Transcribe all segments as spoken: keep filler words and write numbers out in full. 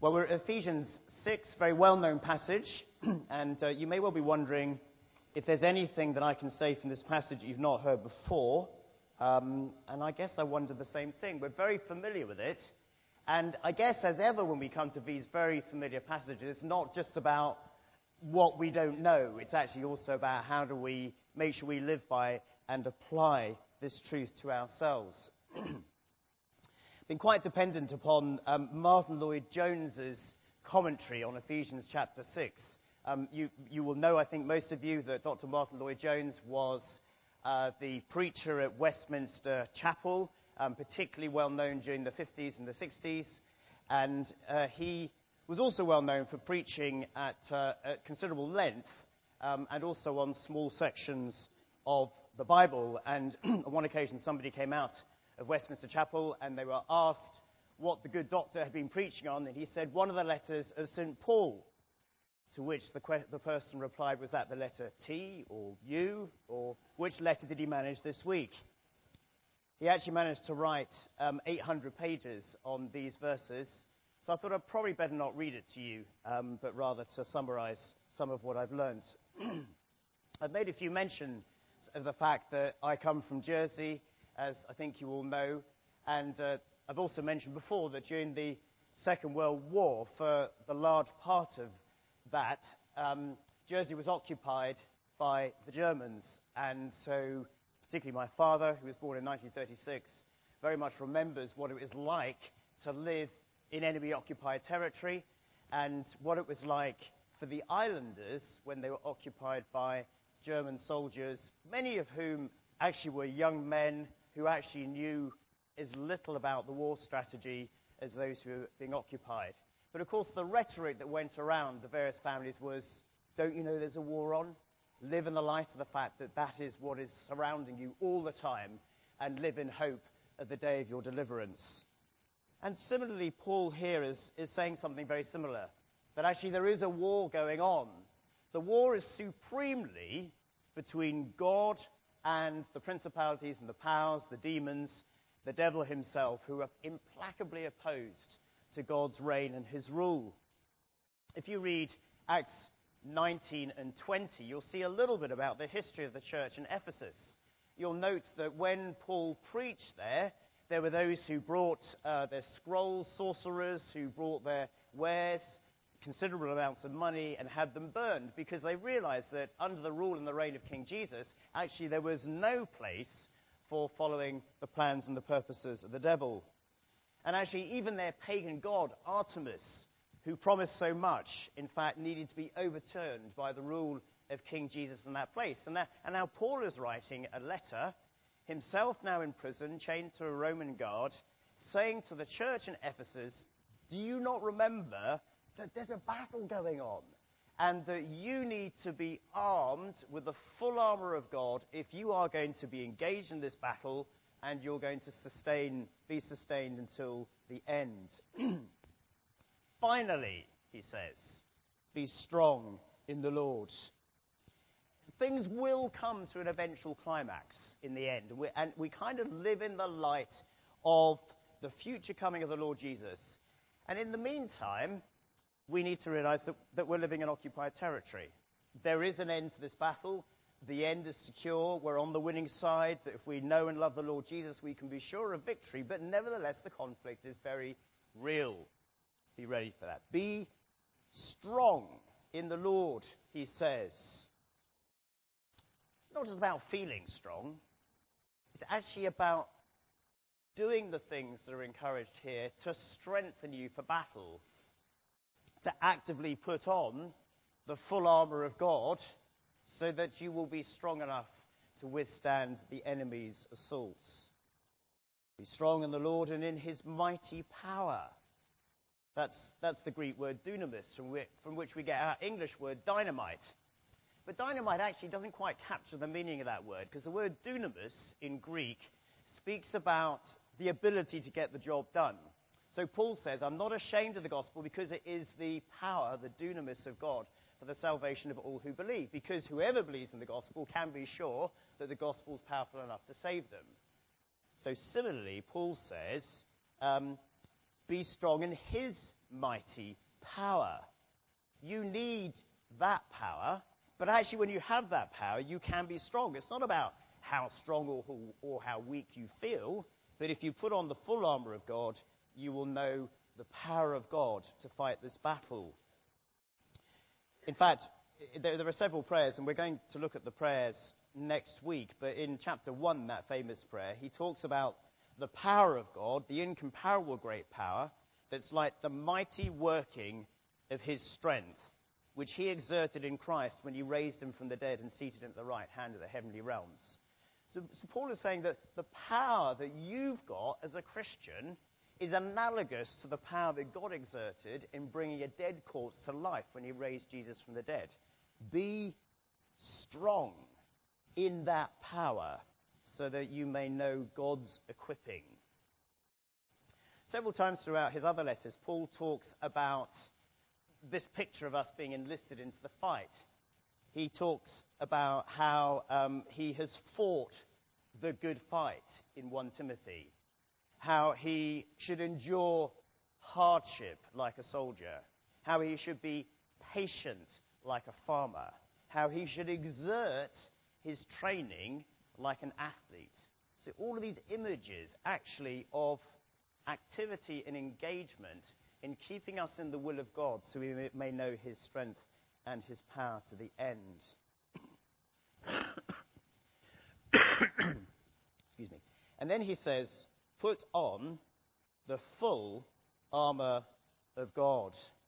Well, we're at Ephesians six, very well-known passage, and uh, you may well be wondering if there's anything that I can say from this passage you've not heard before, um, and I guess I wonder the same thing. We're very familiar with it, and I guess as ever when we come to these very familiar passages, it's not just about what we don't know, it's actually also about how do we make sure we live by and apply this truth to ourselves. Been quite dependent upon um, Martin Lloyd-Jones's commentary on Ephesians chapter six. Um, you, you will know, I think most of you, that Doctor Martin Lloyd-Jones was uh, the preacher at Westminster Chapel, um, particularly well known during the fifties and the sixties, and uh, he was also well known for preaching at, uh, at considerable length um, and also on small sections of the Bible. And on one occasion somebody came out of Westminster Chapel, and they were asked what the good doctor had been preaching on, and he said, one of the letters of Saint Paul, to which the, que- the person replied, was that the letter T or U, or which letter did he manage this week? He actually managed to write um, eight hundred pages on these verses, so I thought I'd probably better not read it to you, um, but rather to summarize some of what I've learned. I've made a few mentions of the fact that I come from Jersey, as I think you all know, and uh, I've also mentioned before that during the Second World War, for the large part of that, um, Jersey was occupied by the Germans, and so particularly my father, who was born in nineteen thirty-six, very much remembers what it was like to live in enemy-occupied territory, and what it was like for the islanders when they were occupied by German soldiers, many of whom actually were young men who actually knew as little about the war strategy as those who were being occupied. But of course, the rhetoric that went around the various families was, don't you know there's a war on? Live in the light of the fact that that is what is surrounding you all the time, and live in hope of the day of your deliverance. And similarly, Paul here is, is saying something very similar, that actually there is a war going on. The war is supremely between God and the principalities and the powers, the demons, the devil himself, who are implacably opposed to God's reign and his rule. If you read Acts nineteen and twenty, you'll see a little bit about the history of the church in Ephesus. You'll note that when Paul preached there, there were those who brought uh, their scrolls, sorcerers, who brought their wares, considerable amounts of money, and had them burned, because they realized that under the rule and the reign of King Jesus, actually there was no place for following the plans and the purposes of the devil. And actually even their pagan god, Artemis, who promised so much, in fact needed to be overturned by the rule of King Jesus in that place. And, that, and now Paul is writing a letter, himself now in prison, chained to a Roman guard, saying to the church in Ephesus, do you not remember that there's a battle going on, and that you need to be armed with the full armor of God if you are going to be engaged in this battle, and you're going to sustain, be sustained until the end. Finally, he says, be strong in the Lord. Things will come to an eventual climax in the end, and we, and we kind of live in the light of the future coming of the Lord Jesus. And in the meantime, we need to realize that, that we're living in occupied territory. There is an end to this battle. The end is secure. We're on the winning side. That if we know and love the Lord Jesus, we can be sure of victory. But nevertheless, the conflict is very real. Be ready for that. Be strong in the Lord, he says. Not just about feeling strong. It's actually about doing the things that are encouraged here to strengthen you for battle, to actively put on the full armor of God so that you will be strong enough to withstand the enemy's assaults. Be strong in the Lord and in his mighty power. That's, that's the Greek word dunamis, from which, from which we get our English word dynamite. But dynamite actually doesn't quite capture the meaning of that word, because the word dunamis in Greek speaks about the ability to get the job done. So Paul says, I'm not ashamed of the gospel because it is the power, the dunamis of God for the salvation of all who believe. Because whoever believes in the gospel can be sure that the gospel is powerful enough to save them. So similarly, Paul says, um, be strong in his mighty power. You need that power, but actually when you have that power, you can be strong. It's not about how strong or, or how weak you feel, but if you put on the full armor of God, you will know the power of God to fight this battle. In fact, there, there are several prayers, and we're going to look at the prayers next week, but in chapter one, that famous prayer, he talks about the power of God, the incomparable great power, that's like the mighty working of his strength, which he exerted in Christ when he raised him from the dead and seated him at the right hand of the heavenly realms. So, so Paul is saying that the power that you've got as a Christian is analogous to the power that God exerted in bringing a dead corpse to life when he raised Jesus from the dead. Be strong in that power so that you may know God's equipping. Several times throughout his other letters, Paul talks about this picture of us being enlisted into the fight. He talks about how um, he has fought the good fight in First Timothy, how he should endure hardship like a soldier, how he should be patient like a farmer, how he should exert his training like an athlete. So all of these images actually of activity and engagement in keeping us in the will of God so we may know his strength and his power to the end. Excuse me. And then he says, put on the full armor of God.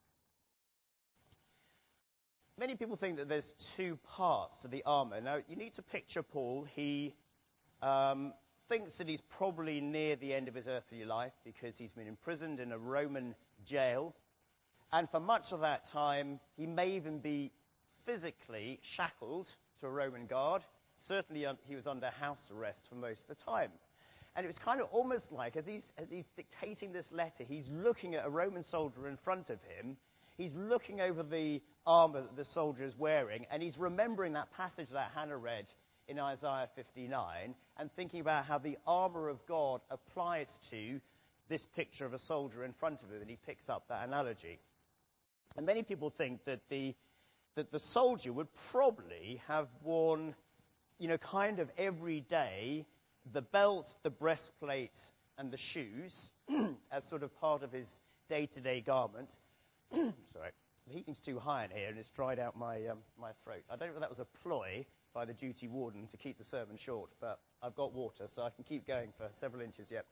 Many people think that there's two parts to the armor. Now, you need to picture Paul. He um, thinks that he's probably near the end of his earthly life because he's been imprisoned in a Roman jail. And for much of that time, he may even be physically shackled to a Roman guard. Certainly, um, he was under house arrest for most of the time. And it was kind of almost like, as he's, as he's dictating this letter, he's looking at a Roman soldier in front of him. He's looking over the armor that the soldier is wearing, and he's remembering that passage that Hannah read in Isaiah fifty-nine, and thinking about how the armor of God applies to this picture of a soldier in front of him, and he picks up that analogy. And many people think that the, that the soldier would probably have worn, you know, kind of every day, the belt, the breastplate, and the shoes as sort of part of his day-to-day garment. Sorry, the heating's too high in here and it's dried out my, um, my throat. I don't know if that was a ploy by the duty warden to keep the sermon short, but I've got water, so I can keep going for several inches yet.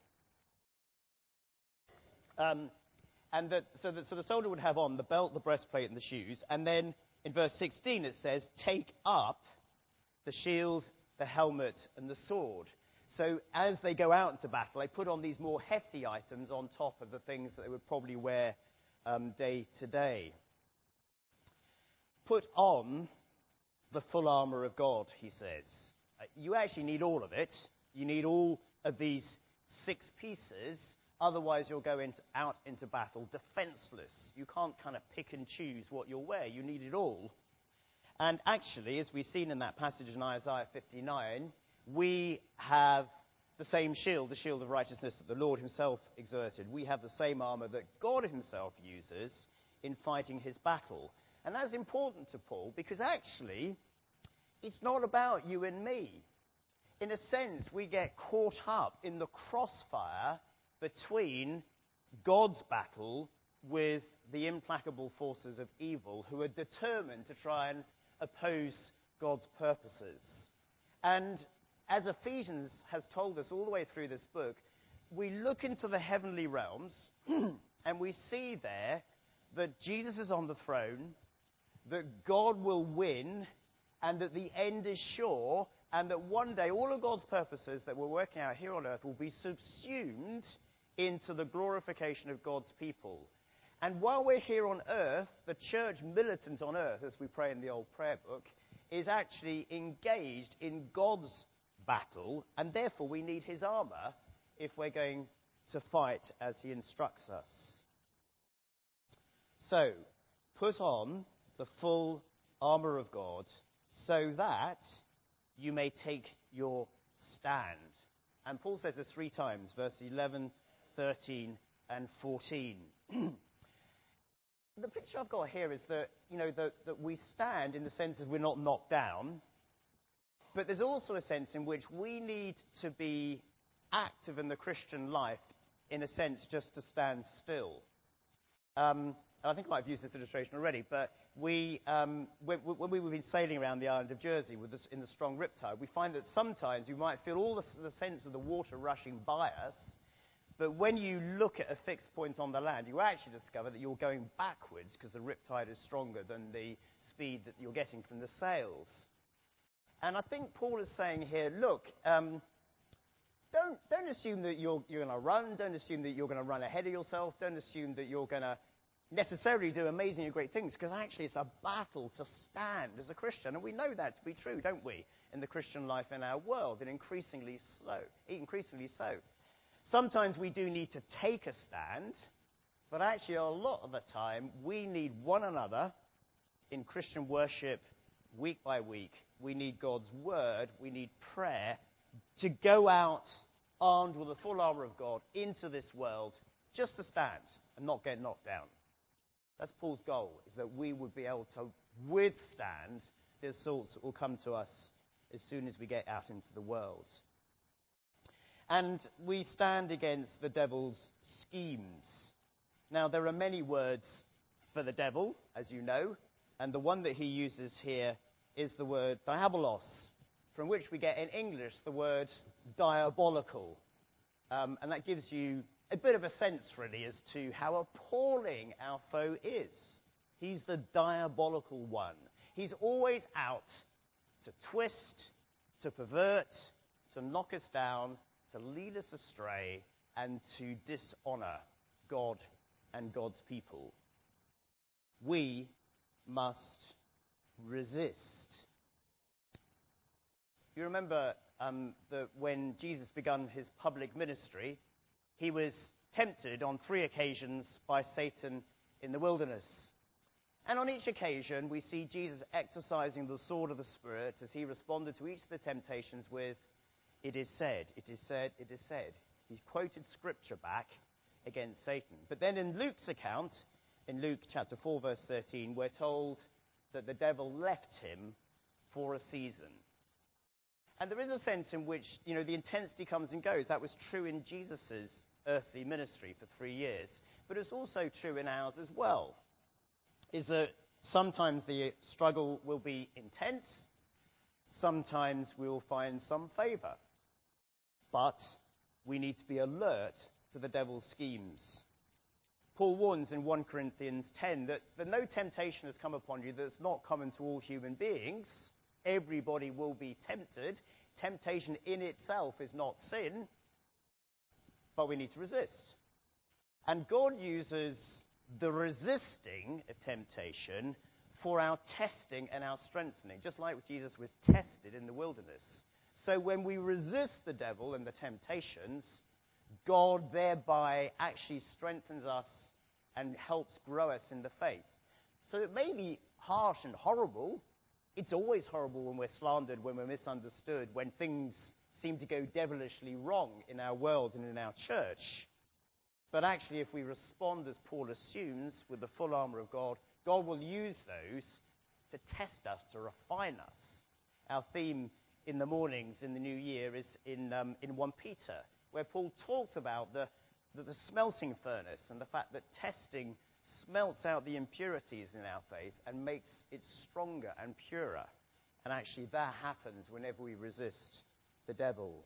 Um, and the, so, the, so the soldier would have on the belt, the breastplate, and the shoes. And then in verse sixteen it says, take up the shield, the helmet, and the sword. So as they go out into battle, they put on these more hefty items on top of the things that they would probably wear um, day to day. Put on the full armor of God, he says. Uh, you actually need all of it. You need all of these six pieces. Otherwise, you'll go into, out into battle defenseless. You can't kind of pick and choose what you'll wear. You need it all. And actually, as we've seen in that passage in Isaiah fifty-nine, we have the same shield, the shield of righteousness that the Lord himself exerted. We have the same armor that God himself uses in fighting his battle. And that's important to Paul because actually, it's not about you and me. In a sense, we get caught up in the crossfire between God's battle with the implacable forces of evil who are determined to try and oppose God's purposes. And as Ephesians has told us all the way through this book, we look into the heavenly realms and we see there that Jesus is on the throne, that God will win, and that the end is sure, and that one day all of God's purposes that we're working out here on earth will be subsumed into the glorification of God's people. And while we're here on earth, the church militant on earth, as we pray in the old prayer book, is actually engaged in God's battle, and therefore we need his armor if we're going to fight as he instructs us. So, put on the full armor of God so that you may take your stand. And Paul says this three times, verse eleven, thirteen, and fourteen. the picture I've got here is that, you know, that, that we stand in the sense that we're not knocked down, but there's also a sense in which we need to be active in the Christian life, in a sense, just to stand still. Um, and I think I might have used this illustration already, but we, um, when, when we've been sailing around the island of Jersey with this, in the strong riptide, we find that sometimes you might feel all the, the sense of the water rushing by us, but when you look at a fixed point on the land, you actually discover that you're going backwards because the riptide is stronger than the speed that you're getting from the sails. And I think Paul is saying here, look, um, don't, don't assume that you're, you're going to run. Don't assume that you're going to run ahead of yourself. Don't assume that you're going to necessarily do amazing and great things, because actually it's a battle to stand as a Christian. And we know that to be true, don't we, in the Christian life in our world, and increasingly slow, increasingly so. Sometimes we do need to take a stand, but actually a lot of the time we need one another in Christian worship week by week. We need God's word, we need prayer to go out armed with the full armor of God into this world just to stand and not get knocked down. That's Paul's goal, is that we would be able to withstand the assaults that will come to us as soon as we get out into the world. And we stand against the devil's schemes. Now, there are many words for the devil, as you know, and the one that he uses here is the word diabolos, from which we get in English the word diabolical. Um, and that gives you a bit of a sense, really, as to how appalling our foe is. He's the diabolical one. He's always out to twist, to pervert, to knock us down, to lead us astray, and to dishonor God and God's people. We must resist. You remember um, that when Jesus began his public ministry, he was tempted on three occasions by Satan in the wilderness. And on each occasion, we see Jesus exercising the sword of the Spirit as he responded to each of the temptations with, "It is said, it is said, it is said." He's quoted scripture back against Satan. But then in Luke's account, in Luke chapter four, verse thirteen, we're told that the devil left him for a season. And there is a sense in which, you know, the intensity comes and goes. That was true in Jesus' earthly ministry for three years. But it's also true in ours as well, is that sometimes the struggle will be intense, sometimes we will find some favor. But we need to be alert to the devil's schemes. Paul warns in First Corinthians ten that, that no temptation has come upon you that's not common to all human beings. Everybody will be tempted. Temptation in itself is not sin, but we need to resist. And God uses the resisting of temptation for our testing and our strengthening, just like Jesus was tested in the wilderness. So when we resist the devil and the temptations, God thereby actually strengthens us and helps grow us in the faith. So it may be harsh and horrible. It's always horrible when we're slandered, when we're misunderstood, when things seem to go devilishly wrong in our world and in our church. But actually, if we respond, as Paul assumes, with the full armor of God, God will use those to test us, to refine us. Our theme in the mornings in the new year is in, um, in First Peter, where Paul talks about the, the, the smelting furnace and the fact that testing smelts out the impurities in our faith and makes it stronger and purer. And actually that happens whenever we resist the devil.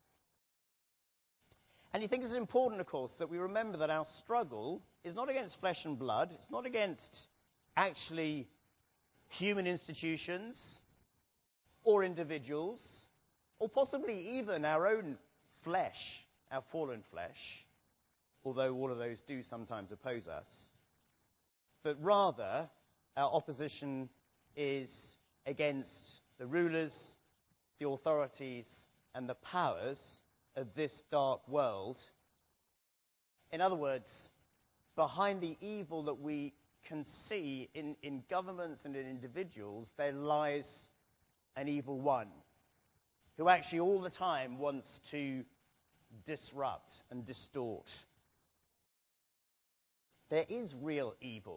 And you think it's important, of course, that we remember that our struggle is not against flesh and blood. It's not against actually human institutions or individuals or possibly even our own flesh, our fallen flesh, although all of those do sometimes oppose us. But rather, our opposition is against the rulers, the authorities, and the powers of this dark world. In other words, behind the evil that we can see in, in governments and in individuals, there lies an evil one who actually all the time wants to disrupt and distort. There is real evil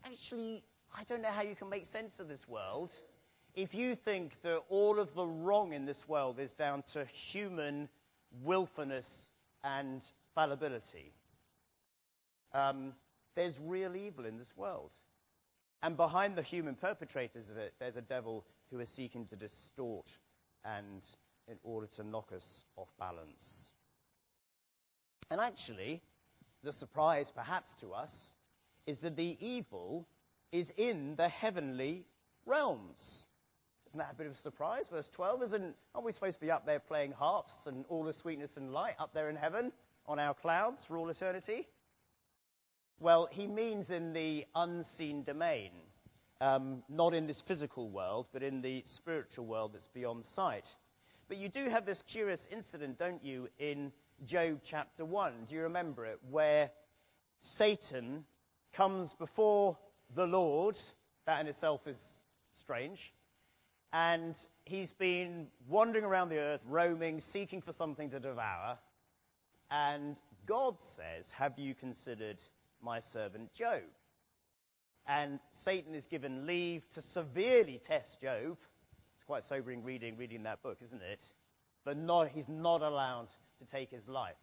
actually, I don't know how you can make sense of this world if you think that all of the wrong in this world is down to human willfulness and fallibility. Um, there's real evil in this world. And behind the human perpetrators of it, there's a devil who is seeking to distort and in order to knock us off balance. And actually, the surprise perhaps to us is that the evil is in the heavenly realms. Isn't that a bit of a surprise? Verse twelve, isn't, aren't we supposed to be up there playing harps and all the sweetness and light up there in heaven on our clouds for all eternity? Well, he means in the unseen domain, um, not in this physical world, but in the spiritual world that's beyond sight. But you do have this curious incident, don't you, in Job chapter one. Do you remember it? Where Satan comes before the Lord. That in itself is strange. And he's been wandering around the earth, roaming, seeking for something to devour. And God says, have you considered my servant Job? And Satan is given leave to severely test Job. It's quite sobering reading, reading that book, isn't it? But not, he's not allowed to take his life.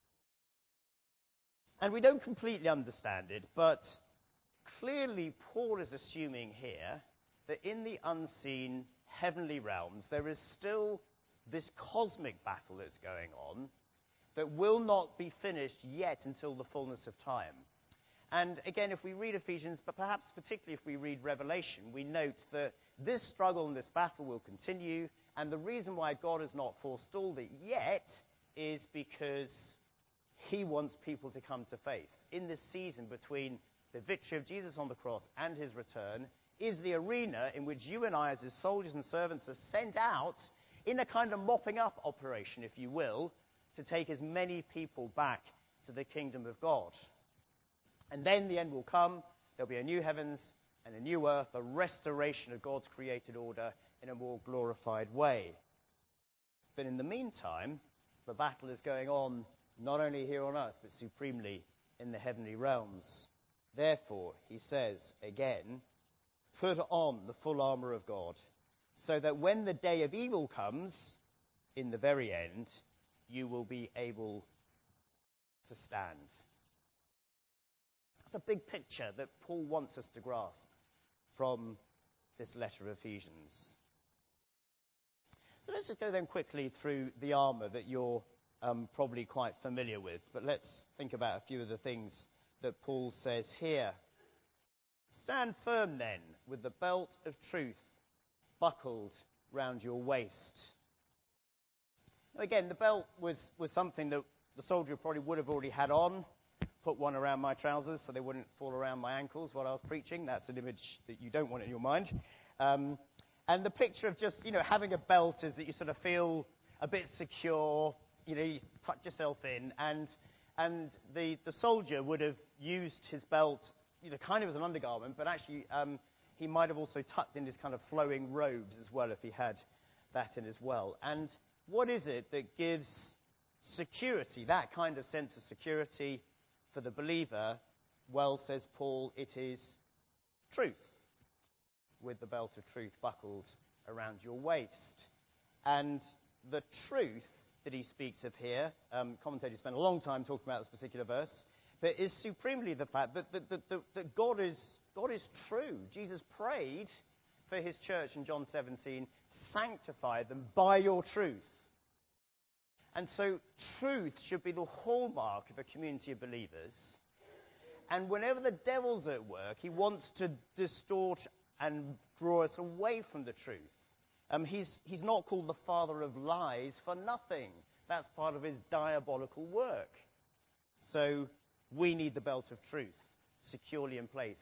And we don't completely understand it, but clearly Paul is assuming here that in the unseen heavenly realms there is still this cosmic battle that's going on that will not be finished yet until the fullness of time. And again, if we read Ephesians, but perhaps particularly if we read Revelation, we note that this struggle and this battle will continue, and the reason why God has not forestalled it yet is because he wants people to come to faith. In this season between the victory of Jesus on the cross and his return is the arena in which you and I as his soldiers and servants are sent out in a kind of mopping up operation, if you will, to take as many people back to the kingdom of God. And then the end will come. There'll be a new heavens and a new earth, a restoration of God's created order in a more glorified way. But in the meantime, the battle is going on not only here on earth, but supremely in the heavenly realms. Therefore, he says again, put on the full armour of God, so that when the day of evil comes, in the very end, you will be able to stand. That's a big picture that Paul wants us to grasp from this letter of Ephesians. So let's just go then quickly through the armour that you're um, probably quite familiar with. But let's think about a few of the things that Paul says here. Stand firm then, with the belt of truth buckled round your waist. Now again, the belt was, was something that the soldier probably would have already had on. Put one around my trousers so they wouldn't fall around my ankles while I was preaching. That's an image that you don't want in your mind. Um, and the picture of just, you know, having a belt is that you sort of feel a bit secure, you know, you tuck yourself in. And and the, the soldier would have used his belt, you know, kind of as an undergarment, but actually um, he might have also tucked in his kind of flowing robes as well if he had that in as well. And what is it that gives security, that kind of sense of security for the believer? Well, says Paul, it is truth, with the belt of truth buckled around your waist. And the truth that he speaks of here, um, commentators spend a long time talking about this particular verse, but is supremely the fact that, that, that, that, that God is, God is true. Jesus prayed for his church in John seventeen, sanctify them by your truth. And so truth should be the hallmark of a community of believers. And whenever the devil's at work, he wants to distort and draw us away from the truth. Um, he's, he's not called the father of lies for nothing. That's part of his diabolical work. So we need the belt of truth securely in place.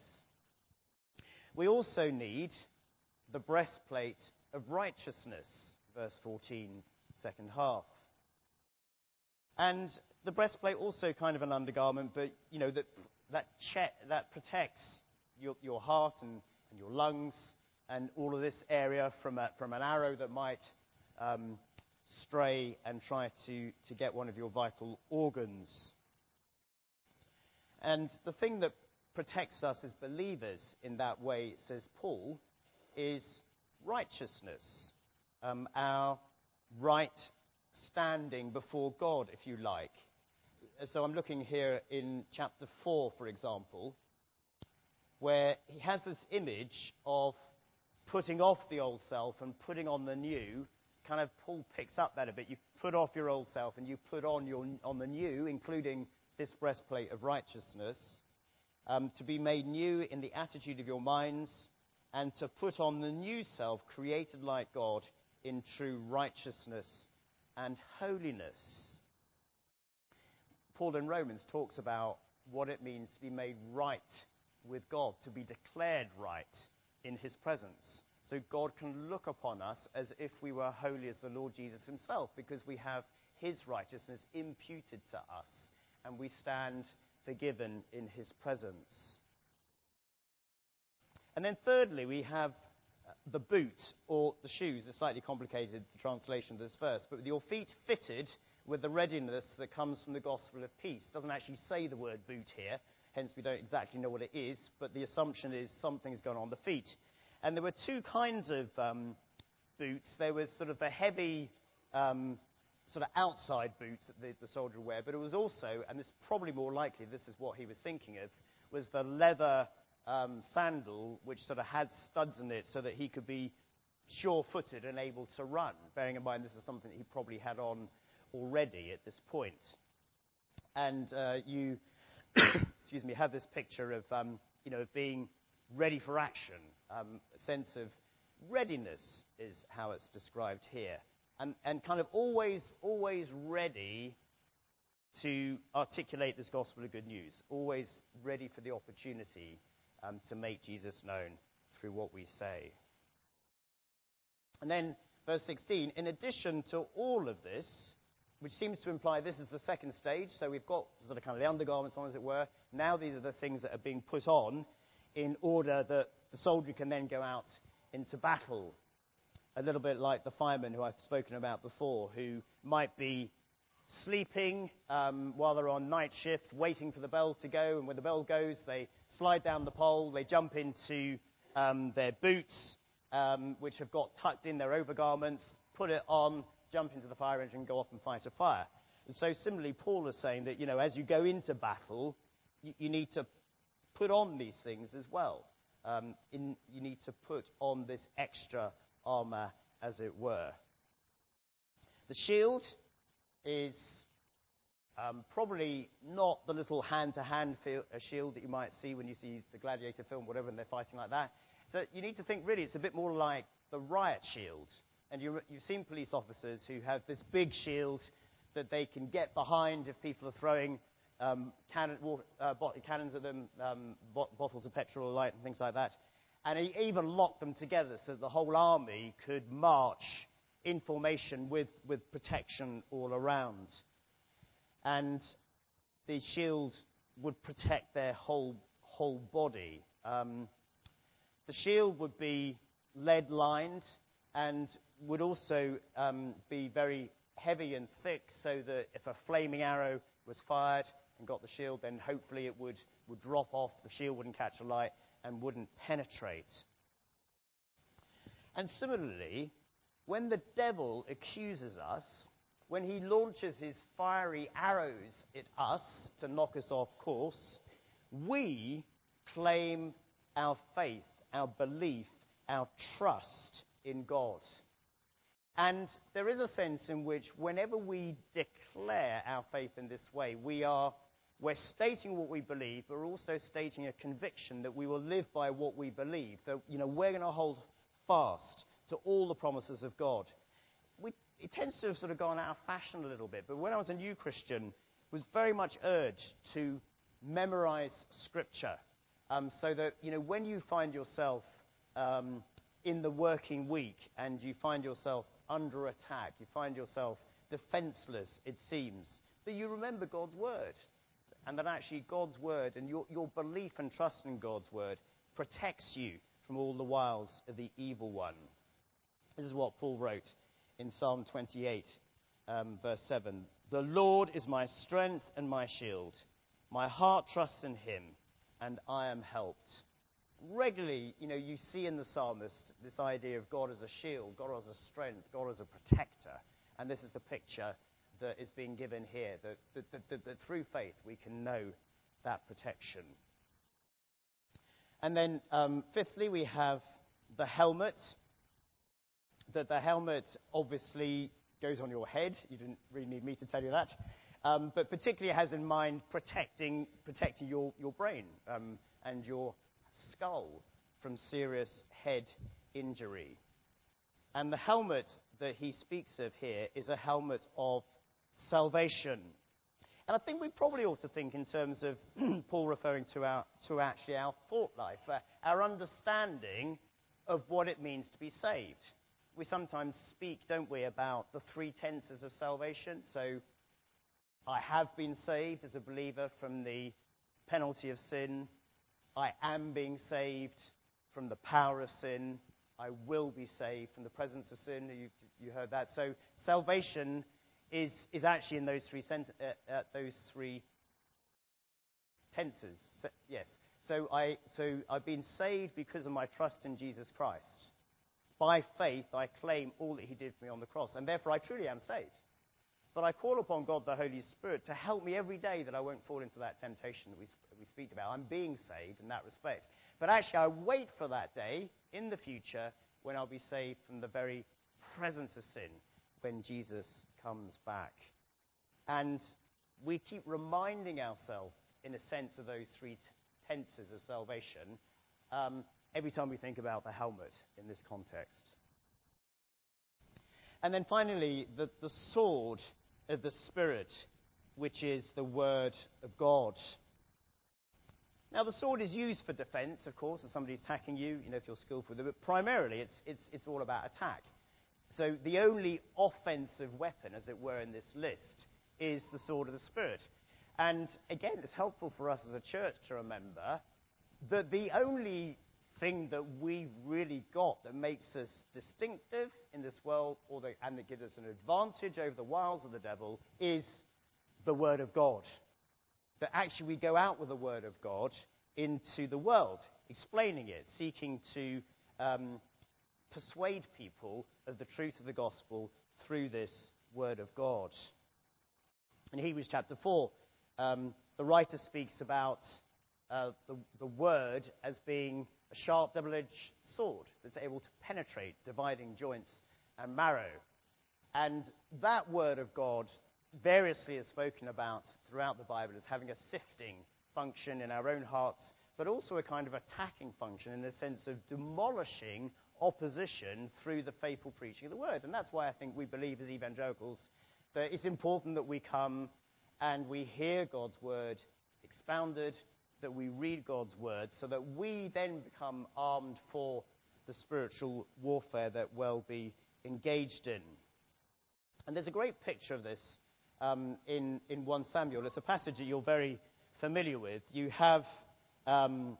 We also need the breastplate of righteousness, verse fourteen, second half. And the breastplate also kind of an undergarment, but, you know, that that, che- that protects your, your heart and, and your lungs and all of this area from, a, from an arrow that might um, stray and try to, to get one of your vital organs. And the thing that protects us as believers in that way, says Paul, is righteousness, um, our right standing before God, if you like. So I'm looking here in chapter four, for example, where he has this image of putting off the old self and putting on the new. Kind of Paul picks up that a bit. You put off your old self and you put on your on the new, including this breastplate of righteousness, um, to be made new in the attitude of your minds, and to put on the new self, created like God, in true righteousness and holiness. Paul in Romans talks about what it means to be made right with God, to be declared right in his presence. So God can look upon us as if we were holy as the Lord Jesus himself, because we have his righteousness imputed to us, and we stand forgiven in his presence. And then thirdly, we have the boot, or the shoes. It's slightly complicated, the translation of this verse, but with your feet fitted with the readiness that comes from the gospel of peace. It doesn't actually say the word boot here, hence we don't exactly know what it is, but the assumption is something's gone on the feet. And there were two kinds of um, boots. There was sort of the heavy um, sort of outside boots that the, the soldier would wear, but it was also, and this is probably more likely, this is what he was thinking of, was the leather um, sandal which sort of had studs in it so that he could be sure-footed and able to run, bearing in mind this is something that he probably had on already at this point. And uh, you, excuse me, have this picture of, um, you know, of being ready for action. Um, a sense of readiness is how it's described here. And, and kind of always, always ready to articulate this gospel of good news. Always ready for the opportunity um, to make Jesus known through what we say. And then verse sixteen, in addition to all of this, which seems to imply this is the second stage, so we've got sort of kind of the undergarments on, as it were. Now these are the things that are being put on in order that the soldier can then go out into battle. A little bit like the firemen who I've spoken about before, who might be sleeping um, while they're on night shift, waiting for the bell to go, and when the bell goes, they slide down the pole, they jump into um, their boots, um, which have got tucked in their overgarments, put it on, jump into the fire engine, go off and fight a fire. And so similarly, Paul is saying that, you know, as you go into battle, you, you need to put on these things as well. Um, in, you need to put on this extra armor, as it were. The shield is um, probably not the little hand-to-hand feel, a shield that you might see when you see the Gladiator film, whatever, and they're fighting like that. So you need to think, really, it's a bit more like the riot shield. And you, you've seen police officers who have this big shield that they can get behind if people are throwing um, cannon, water, uh, bot- cannons at them, um, bot- bottles of petrol or light and things like that. And he even locked them together so the whole army could march in formation with, with protection all around. And the shield would protect their whole, whole body. Um, the shield would be lead-lined and would also um, be very heavy and thick, so that if a flaming arrow was fired and got the shield, then hopefully it would, would drop off, the shield wouldn't catch a light and wouldn't penetrate. And similarly, when the devil accuses us, when he launches his fiery arrows at us to knock us off course, we claim our faith, our belief, our trust in God. And there is a sense in which whenever we declare our faith in this way, we are we're stating what we believe, but we're also stating a conviction that we will live by what we believe. That, you know, we're going to hold fast to all the promises of God. We, it tends to have sort of gone out of fashion a little bit, but when I was a new Christian, was very much urged to memorize Scripture, um, so that, you know, when you find yourself um, in the working week and you find yourself under attack, you find yourself defenseless, it seems, that you remember God's word. And that actually God's word and your, your belief and trust in God's word protects you from all the wiles of the evil one. This is what Paul wrote in Psalm twenty-eight, um, verse seven. The Lord is my strength and my shield. My heart trusts in him, and I am helped. Regularly, you know, you see in the psalmist this idea of God as a shield, God as a strength, God as a protector. And this is the picture that is being given here, that, that, that, that, that through faith we can know that protection. And then, um, fifthly, we have the helmet. That the helmet obviously goes on your head. You didn't really need me to tell you that. Um, but particularly has in mind protecting, protecting your, your brain um, and your skull from serious head injury. And the helmet that he speaks of here is a helmet of salvation. And I think we probably ought to think in terms of Paul referring to our to actually our thought life, uh, our understanding of what it means to be saved. We sometimes speak, don't we, about the three tenses of salvation. So I have been saved as a believer from the penalty of sin. I am being saved from the power of sin. I will be saved from the presence of sin. You, you heard that. So salvation is, is actually in those three, sent, uh, uh, those three tenses. So, yes. So, I, so I've been saved because of my trust in Jesus Christ. By faith, I claim all that he did for me on the cross, and therefore I truly am saved. But I call upon God, the Holy Spirit, to help me every day that I won't fall into that temptation that we, we speak about. I'm being saved in that respect. But actually, I wait for that day in the future when I'll be saved from the very presence of sin when Jesus comes back. And we keep reminding ourselves, in a sense, of those three t- tenses of salvation um, every time we think about the helmet in this context. And then finally, the, the sword of the Spirit, which is the Word of God. Now, the sword is used for defense, of course, if somebody's attacking you, you know, if you're skillful with it, but primarily it's, it's, it's all about attack. So the only offensive weapon, as it were, in this list is the sword of the Spirit. And again, it's helpful for us as a church to remember that the only thing that we've really got that makes us distinctive in this world or the, and that gives us an advantage over the wiles of the devil is the Word of God. That actually we go out with the Word of God into the world, explaining it, seeking to um, persuade people of the truth of the gospel through this Word of God. In Hebrews chapter four, um, the writer speaks about uh, the, the Word as being a sharp double-edged sword that's able to penetrate, dividing joints and marrow. And that Word of God variously is spoken about throughout the Bible as having a sifting function in our own hearts, but also a kind of attacking function in the sense of demolishing opposition through the faithful preaching of the Word. And that's why I think we believe as evangelicals that it's important that we come and we hear God's Word expounded, that we read God's Word, so that we then become armed for the spiritual warfare that we'll be engaged in. And there's a great picture of this um, in, in First Samuel. It's a passage that you're very familiar with. You have um,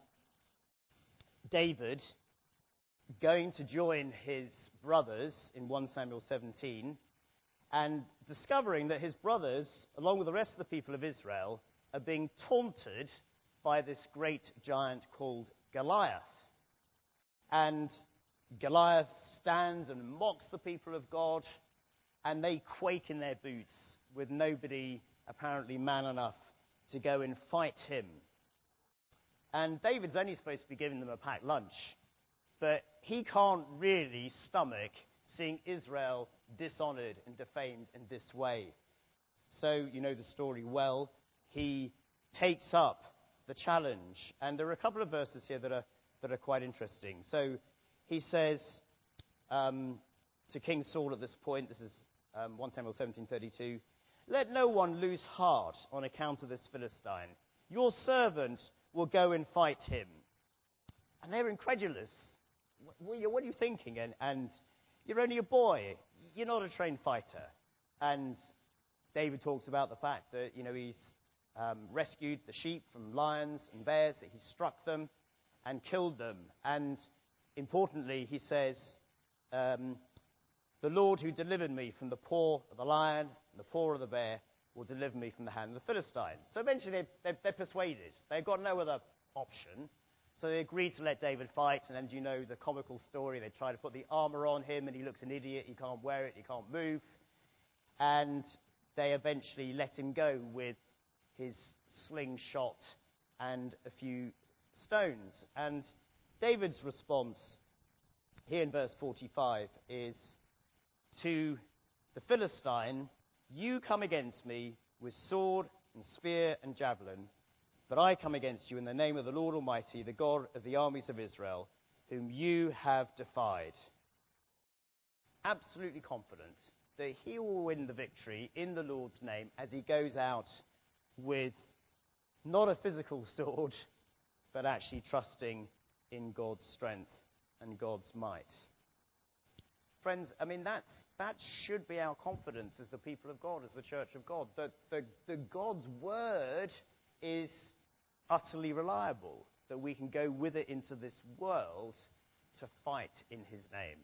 David going to join his brothers in First Samuel seventeen and discovering that his brothers, along with the rest of the people of Israel, are being taunted by this great giant called Goliath. And Goliath stands and mocks the people of God, and they quake in their boots with nobody apparently man enough to go and fight him. And David's only supposed to be giving them a packed lunch, but he can't really stomach seeing Israel dishonored and defamed in this way. So, you know the story well. He takes up the challenge. And there are a couple of verses here that are that are quite interesting. So he says um, to King Saul at this point, this is um, First Samuel seventeen thirty-two, "Let no one lose heart on account of this Philistine. Your servant will go and fight him." And they're incredulous. What, what are you thinking? And, and you're only a boy. You're not a trained fighter. And David talks about the fact that, you know, he's um, rescued the sheep from lions and bears, that he struck them and killed them. And importantly, he says, um, "The Lord who delivered me from the paw of the lion and the paw of the bear will deliver me from the hand of the Philistine." So eventually they're, they're, they're persuaded. They've got no other option. So they agreed to let David fight, and then, do you know the comical story? They try to put the armor on him, and he looks an idiot. He can't wear it. He can't move. And they eventually let him go with his slingshot and a few stones. And David's response here in verse forty-five is to the Philistine, "You come against me with sword and spear and javelin, but I come against you in the name of the Lord Almighty, the God of the armies of Israel, whom you have defied." Absolutely confident that he will win the victory in the Lord's name as he goes out with not a physical sword, but actually trusting in God's strength and God's might. Friends, I mean, that's, that should be our confidence as the people of God, as the church of God, that the, the God's word is utterly reliable, that we can go with it into this world to fight in his name.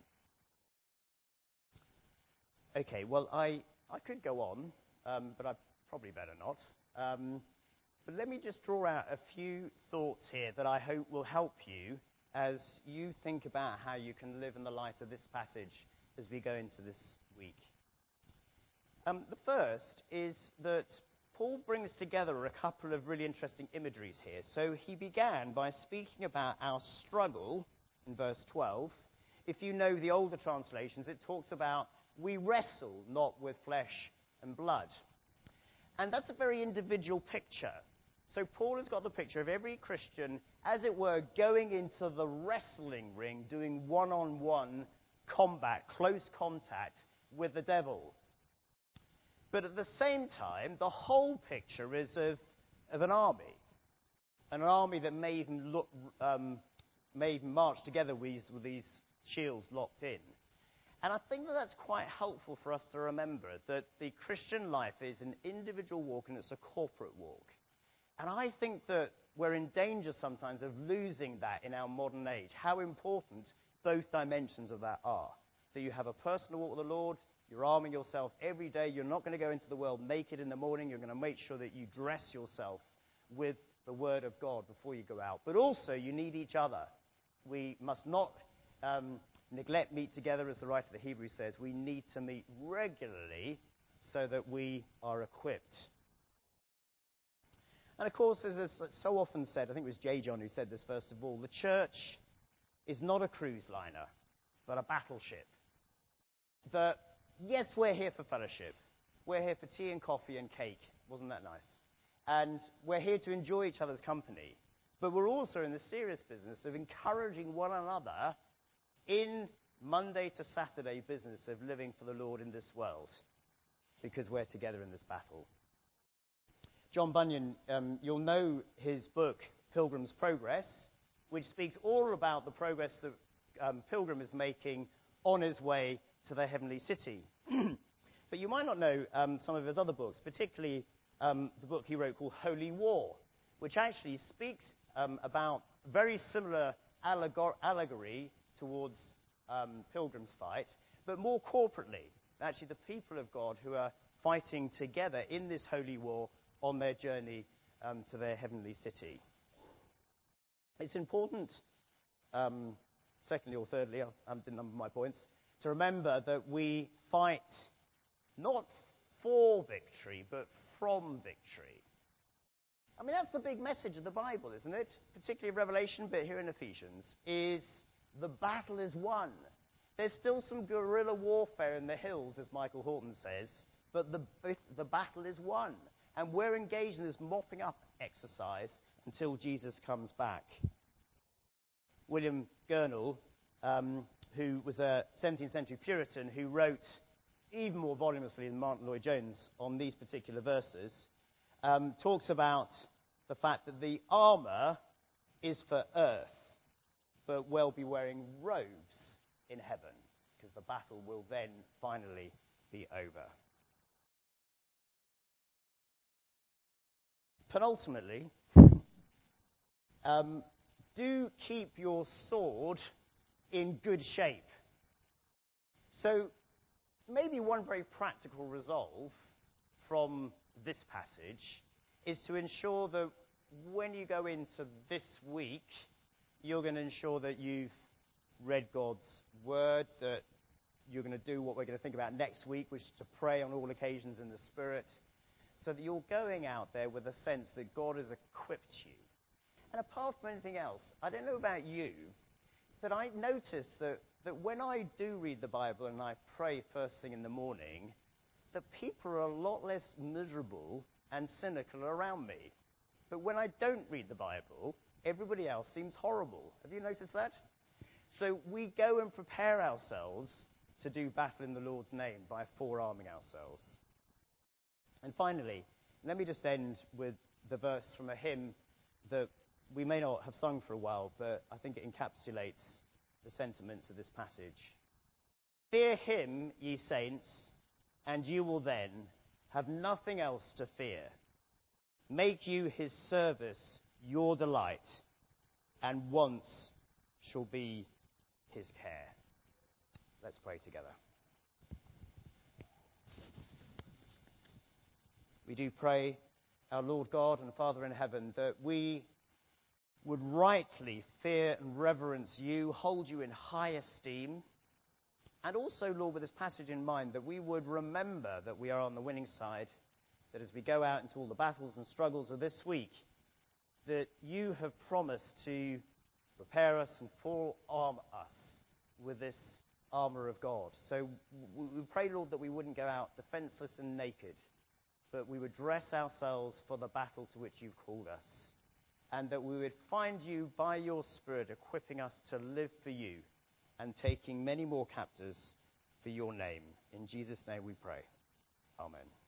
Okay, well, I, I could go on, um, but I probably better not. Um, but let me just draw out a few thoughts here that I hope will help you as you think about how you can live in the light of this passage as we go into this week. Um, the first is that Paul brings together a couple of really interesting imageries here. So he began by speaking about our struggle in verse twelve. If you know the older translations, it talks about we wrestle not with flesh and blood. And that's a very individual picture. So Paul has got the picture of every Christian, as it were, going into the wrestling ring, doing one-on-one combat, close contact with the devil. But at the same time, the whole picture is of, of an army. An army that may even, look, um, may even march together with, with these shields locked in. And I think that that's quite helpful for us to remember, that the Christian life is an individual walk and it's a corporate walk. And I think that we're in danger sometimes of losing that in our modern age, how important both dimensions of that are. That you have a personal walk with the Lord, you're arming yourself every day, you're not going to go into the world naked in the morning, you're going to make sure that you dress yourself with the Word of God before you go out. But also, you need each other. We must not um, neglect meet together, as the writer of the Hebrews says. We need to meet regularly so that we are equipped. And of course, as is so often said, I think it was J. John who said this first of all, the church is not a cruise liner, but a battleship. That, yes, we're here for fellowship. We're here for tea and coffee and cake. Wasn't that nice? And we're here to enjoy each other's company. But we're also in the serious business of encouraging one another in Monday to Saturday business of living for the Lord in this world, because we're together in this battle. John Bunyan, um, you'll know his book, Pilgrim's Progress, which speaks all about the progress that um, Pilgrim is making on his way to the heavenly city. But you might not know um, some of his other books, particularly um, the book he wrote called Holy War, which actually speaks um, about very similar allegor- allegory towards um, Pilgrim's fight, but more corporately, actually the people of God who are fighting together in this holy war on their journey um, to their heavenly city. It's important, um, secondly or thirdly, I didn't number my points, to remember that we fight not for victory, but from victory. I mean, that's the big message of the Bible, isn't it? Particularly Revelation, but here in Ephesians, is the battle is won. There's still some guerrilla warfare in the hills, as Michael Horton says, but the, the battle is won. And we're engaged in this mopping up exercise until Jesus comes back. William Gurnall, um, who was a seventeenth century Puritan who wrote even more voluminously than Martin Lloyd-Jones on these particular verses, um, talks about the fact that the armour is for earth, but we'll be wearing robes in heaven, because the battle will then finally be over. Penultimately, um, do keep your sword in good shape. So maybe one very practical resolve from this passage is to ensure that when you go into this week, you're going to ensure that you've read God's word, that you're going to do what we're going to think about next week, which is to pray on all occasions in the Spirit, so that you're going out there with a sense that God has equipped you. And apart from anything else, I don't know about you, but I notice that, that when I do read the Bible and I pray first thing in the morning, that people are a lot less miserable and cynical around me. But when I don't read the Bible, everybody else seems horrible. Have you noticed that? So we go and prepare ourselves to do battle in the Lord's name by forearming ourselves. And finally, let me just end with the verse from a hymn that we may not have sung for a while, but I think it encapsulates the sentiments of this passage. Fear him, ye saints, and you will then have nothing else to fear. Make you his service your delight, and once shall be his care. Let's pray together. We do pray, our Lord God and Father in heaven, that we would rightly fear and reverence you, hold you in high esteem, and also, Lord, with this passage in mind, that we would remember that we are on the winning side, that as we go out into all the battles and struggles of this week, that you have promised to prepare us and forearm us with this armour of God. So we pray, Lord, that we wouldn't go out defenceless and naked, but we would dress ourselves for the battle to which you've called us, and that we would find you by your Spirit equipping us to live for you and taking many more captives for your name. In Jesus' name we pray. Amen.